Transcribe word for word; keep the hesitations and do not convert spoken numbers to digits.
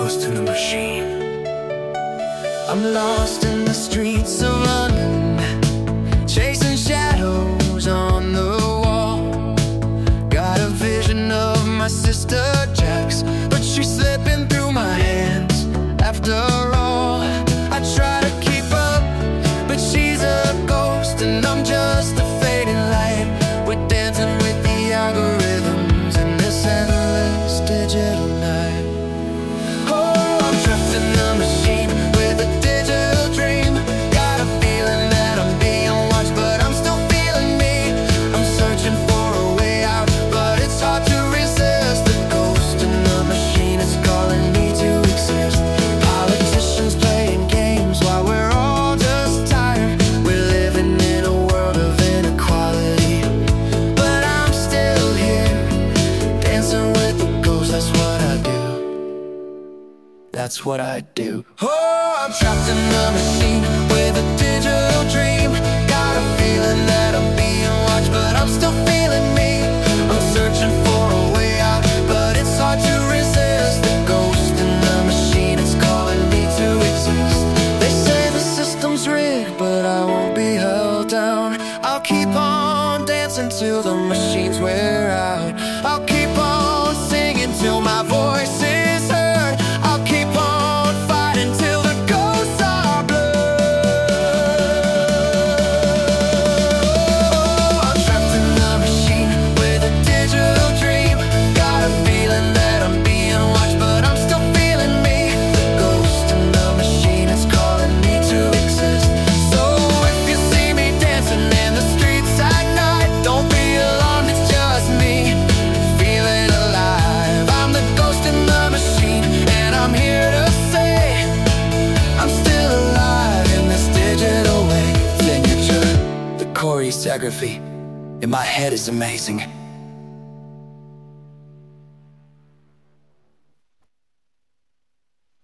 ghost in a machine. I'm lost in the streets of London, chasing shadows on the wall. Got a vision of my sister Jax, but she's slipping through my hands after all. I try to keep up, but she's a ghost and I'm just a fading light. We're dancing with the algorithms in this endless digital night. Oh, I'm trapped in the machine with a digital dream. Got a feeling that I'm being watched, but I'm still feeling me. I'm searching for a way out, but it's hard to resist. The ghost in the machine is calling me to exist. Politicians playing games while we're all just tired. We're living in a world of inequality, but I'm still here, dancing with the ghost. That's what I do. That's what I do. Oh, I'm trapped in the machine with a digital dream. Got a feeling that I'm being watched, but I'm still feeling me. I'm searching for a way out, but it's hard to resist. The ghost in the machine is calling me to exist. They say the system's rigged, but I won't be held down. I'll keep on dancing till the machines wear out. I'll keep on singing till my voice is heard. I'll keep on fighting till the ghosts are blurred. Oh, I'm trapped in the machine with a digital dream. Got a feeling that I'm being watched, but I'm still feeling me. The ghost in the machine is calling me to exist. So if you see me dancing in the streets at night, don't be alarmed, it's just me, feeling alive. I'm the ghost in the machine, and I'm here to say I'm still alive in this digital way. Signature, the choreography in my head is amazing.